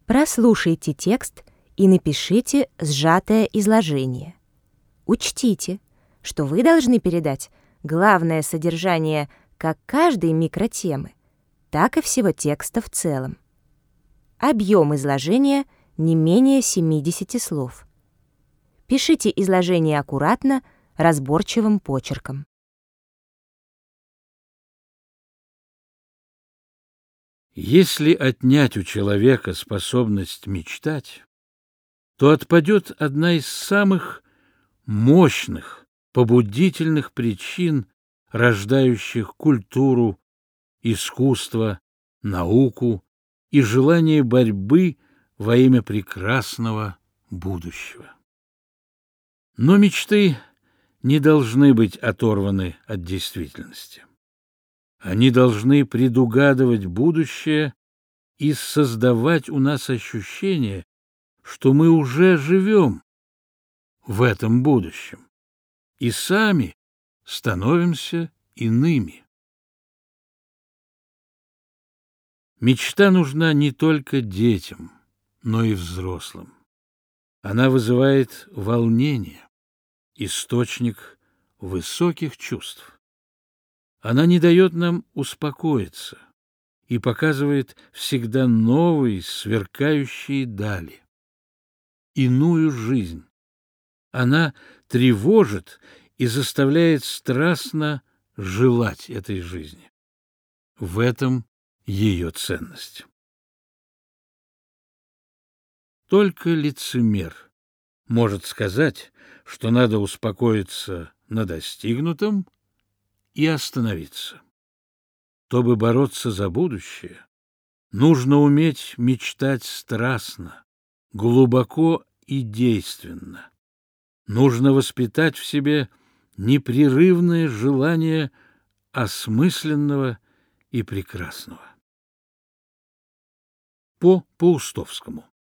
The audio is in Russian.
Прослушайте текст и напишите сжатое изложение. Учтите, что вы должны передать главное содержание как каждой микротемы, так и всего текста в целом. Объем изложения не менее 70 слов. Пишите изложение аккуратно, разборчивым почерком. Если отнять у человека способность мечтать, то отпадет одна из самых мощных, побудительных причин, рождающих культуру, искусство, науку и желание борьбы во имя прекрасного будущего. Но мечты не должны быть оторваны от действительности. Они должны предугадывать будущее и создавать у нас ощущение, что мы уже живем в этом будущем и сами становимся иными. Мечта нужна не только детям, но и взрослым. Она вызывает волнение, источник высоких чувств. Она не дает нам успокоиться и показывает всегда новые сверкающие дали, иную жизнь. Она тревожит и заставляет страстно желать этой жизни. В этом ее ценность. Только лицемер может сказать, что надо успокоиться на достигнутом и остановиться. Чтобы бороться за будущее, нужно уметь мечтать страстно, глубоко и действенно. Нужно воспитать в себе непрерывное желание осмысленного и прекрасного. По Паустовскому.